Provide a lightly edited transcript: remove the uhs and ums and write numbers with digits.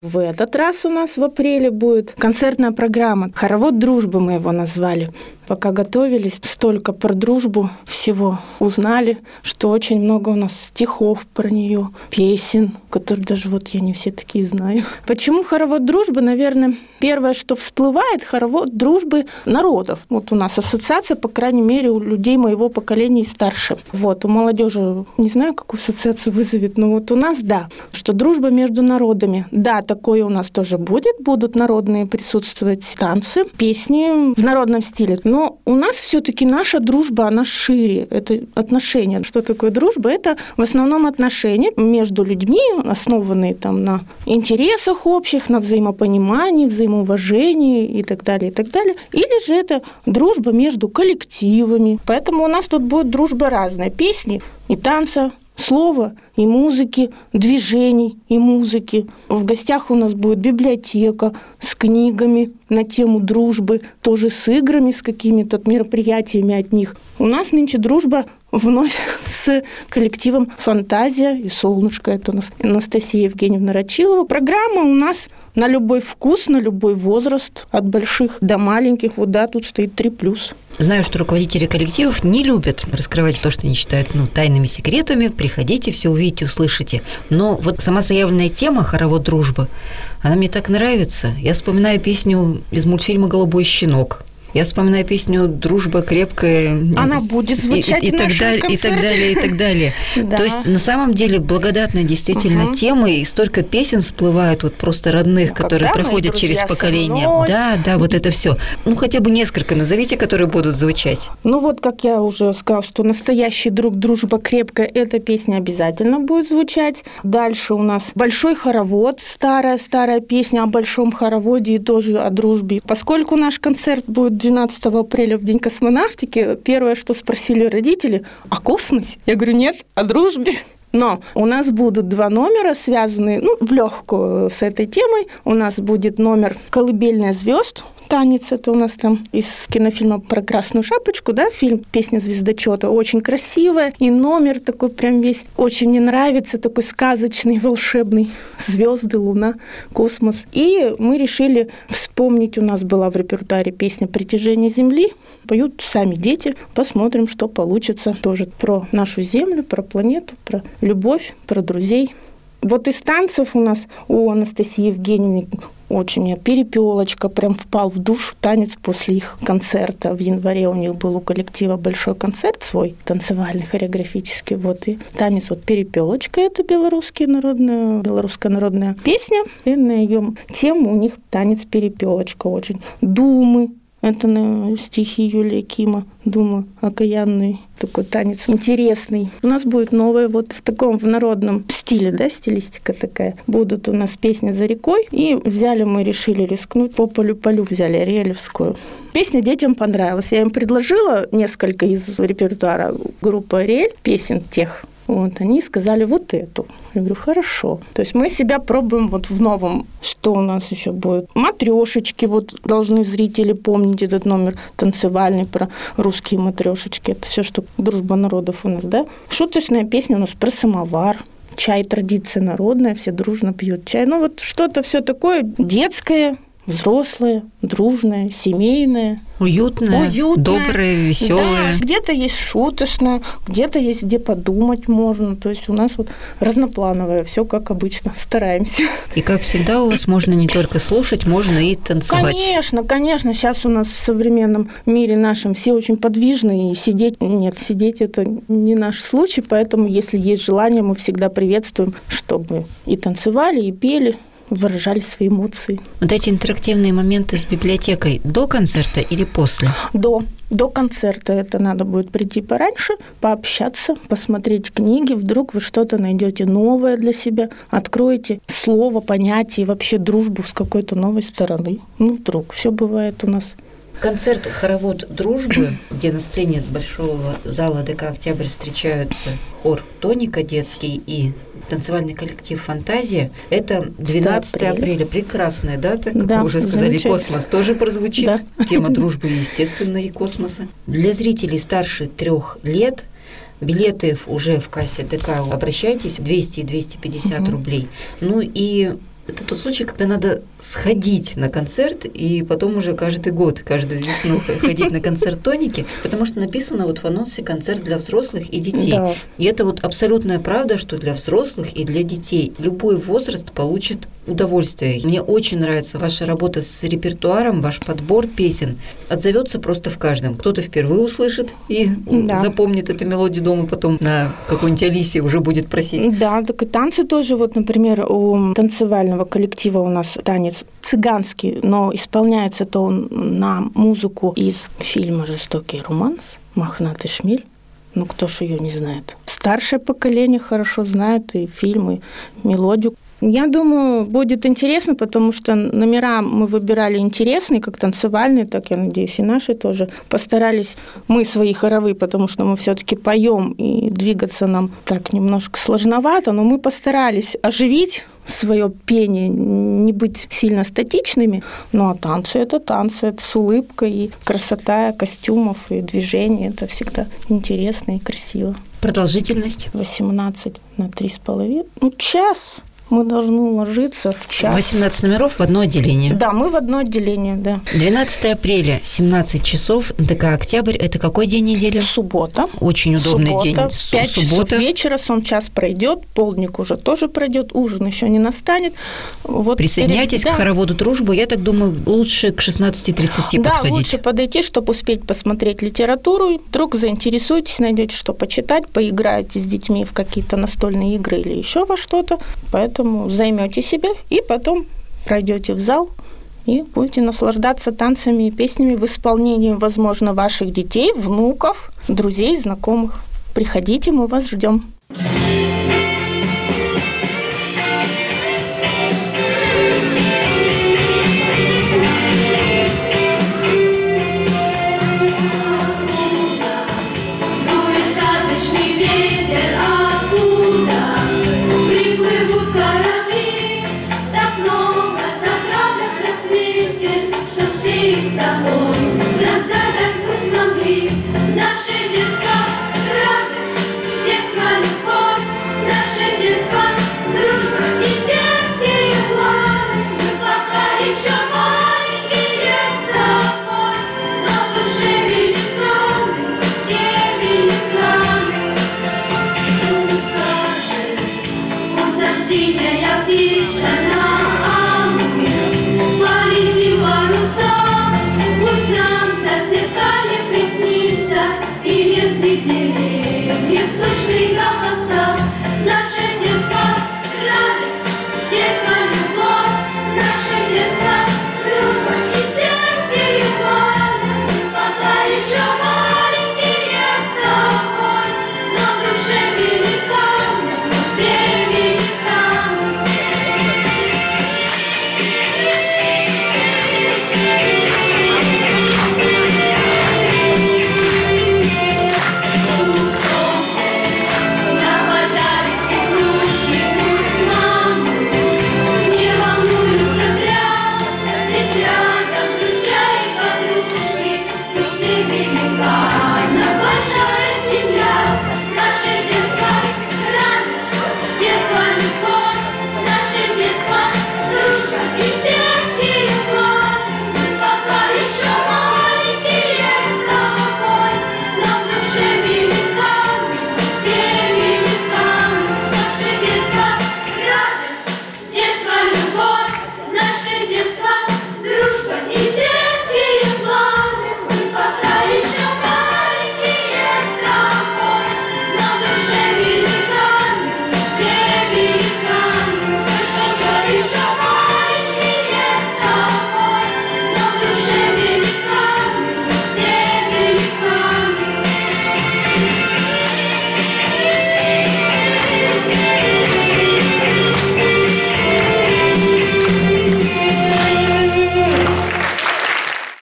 В этот раз у нас в апреле будет концертная программа «Хоровод дружбы» мы его назвали. Пока готовились, столько про дружбу всего узнали, что очень много у нас стихов про нее, песен, которые даже вот я не все такие знаю. Почему хоровод дружбы? Наверное, первое, что всплывает, хоровод дружбы народов. Вот у нас ассоциация, по крайней мере, у людей моего поколения и старше. Вот, у молодежи не знаю, какую ассоциацию вызовет, но вот у нас, да, что дружба между народами. Да, такое у нас тоже будет. Будут народные присутствовать танцы, песни в народном стиле. Но у нас все-таки наша дружба, она шире. Это отношения. Что такое дружба? Это в основном отношения между людьми, основанные там на интересах общих, на взаимопонимании, взаимоуважении и так далее, и так далее. Или же это дружба между коллективами. Поэтому у нас тут будет дружба разная. Песни и танцы, слова и музыки, движений и музыки. В гостях у нас будет библиотека с книгами на тему дружбы, тоже с играми, с какими-то мероприятиями от них. У нас нынче дружба вновь с коллективом «Фантазия» и «Солнышко». Это у нас Анастасия Евгеньевна Рачилова. Программа у нас на любой вкус, на любой возраст, от больших до маленьких. Вот да, тут стоит 3+. Знаю, что руководители коллективов не любят раскрывать то, что они считают тайными секретами. Приходите, все увидите, услышите. Но вот сама заявленная тема «Хоровод дружбы», она мне так нравится. Я вспоминаю песню из мультфильма «Голубой щенок». Я вспоминаю песню «Дружба крепкая». Она будет звучать и в нашем концерте. И так далее, и так далее. Да. То есть, на самом деле, благодатная действительно тема, и столько песен всплывает вот просто родных, которые проходят через поколение. Да, вот это все. Хотя бы несколько назовите, которые будут звучать. Вот, как я уже сказала, что «Настоящий друг, дружба крепкая», эта песня обязательно будет звучать. Дальше у нас «Большой хоровод», старая песня о большом хороводе и тоже о дружбе. Поскольку наш концерт будет 12 апреля, в День космонавтики, первое, что спросили родители: о космосе? Я говорю: нет, о дружбе. Но у нас будут 2 номера, связанные в легкую с этой темой. У нас будет номер «Колыбельная звезд». Танец, это у нас там из кинофильма про Красную Шапочку, да, фильм «Песня звездочета». Очень красивая, и номер такой прям весь очень мне нравится, такой сказочный, волшебный. Звезды, луна, космос. И мы решили вспомнить, у нас была в репертуаре песня «Притяжение Земли». Поют сами дети, посмотрим, что получится. Тоже про нашу Землю, про планету, про любовь, про друзей. Вот из танцев у нас у Анастасии Евгеньевны очень перепелочка, прям впал в душу танец после их концерта. В январе у них был у коллектива большой концерт свой, танцевальный, хореографический. Вот, и танец перепелочка, это белорусская народная песня. И на ее тему у них танец перепелочка очень. Думы. Это на стихи Юлии Кима, «Думы окаянные». Такой танец интересный. У нас будет новое в народном стиле, да, стилистика такая. Будут у нас песни «За рекой». И решили рискнуть, по полю взяли Ариэлевскую. Песня детям понравилась. Я им предложила несколько из репертуара группы «Ариэль», песен тех. Они сказали вот эту. Я говорю: хорошо. То есть мы себя пробуем в новом. Что у нас еще будет? Матрешечки. Должны зрители помнить этот номер танцевальный про русские матрешечки. Это все, что дружба народов у нас, да? Шуточная песня у нас про самовар. Чай — традиция народная, все дружно пьют чай. Что-то все такое детское, взрослое, дружное, семейное. Уютное, доброе, веселое. Да, где-то есть шуточное, где-то есть где подумать можно. То есть у нас разноплановое, все как обычно, стараемся. И как всегда у вас можно не только слушать, можно и танцевать. Конечно. Сейчас у нас в современном мире нашем все очень подвижные, и сидеть это не наш случай, поэтому если есть желание, мы всегда приветствуем, чтобы и танцевали, и пели, выражали свои эмоции. Вот эти интерактивные моменты с библиотекой до концерта или после? До концерта. Это надо будет прийти пораньше, пообщаться, посмотреть книги. Вдруг вы что-то найдете новое для себя, откроете слово, понятие, вообще дружбу с какой-то новой стороны. Вдруг. Все бывает у нас. Концерт «Хоровод дружбы», где на сцене большого зала ДК «Октябрь» встречаются хор «Тоника» детский и танцевальный коллектив «Фантазия». Это 12 апреля. Прекрасная дата, как вы уже сказали. Космос тоже прозвучит. Да. Тема дружбы, естественно, и космоса. Для зрителей старше 3 лет билеты уже в кассе ДК. Обращайтесь, 200 и 250 рублей. И Это тот случай, когда надо сходить на концерт и потом уже каждый год, каждую весну ходить на концерт тоники, потому что написано вот в анонсе концерт для взрослых и детей. Да. И это вот абсолютная правда, что для взрослых и для детей любой возраст получит удовольствие. Мне очень нравится ваша работа с репертуаром, ваш подбор песен. Отзовется просто в каждом. Кто-то впервые услышит и запомнит эту мелодию дома, потом на какой-нибудь Алисе уже будет просить. Да, так и танцы тоже. Вот, например, у танцевального коллектива у нас танец цыганский, но исполняется-то он на музыку из фильма «Жестокий романс» «Мохнатый шмель». Ну, кто ж ее не знает? Старшее поколение хорошо знает и фильмы, мелодию. Я думаю, будет интересно, потому что номера мы выбирали интересные, как танцевальные, так, я надеюсь, и наши тоже. Постарались мы свои хоровые, потому что мы все-таки поем, и двигаться нам так немножко сложновато, но мы постарались оживить свое пение, не быть сильно статичными. Ну, а танцы – это с улыбкой, и красота костюмов, и движения – это всегда интересно и красиво. Продолжительность? 18 на 3,5. Ну, час. Мы должны уложиться в час. 18 номеров в одно отделение. Да, мы в одно отделение, да. 12 апреля, 17 часов, НДК «Октябрь». Это какой день недели? Суббота. Очень удобный день. 5 часов вечера, сон час пройдет, полдник уже тоже пройдет, ужин еще не настанет. Вот присоединяйтесь к хороводу «Дружбу». Я так думаю, лучше к 16:30 да, подходить. Да, лучше подойти, чтобы успеть посмотреть литературу. Вдруг заинтересуетесь, найдете что почитать, поиграете с детьми в какие-то настольные игры или еще во что-то. Поэтому займете себя и потом пройдете в зал и будете наслаждаться танцами и песнями в исполнении, возможно, ваших детей, внуков, друзей, знакомых. Приходите, мы вас ждем.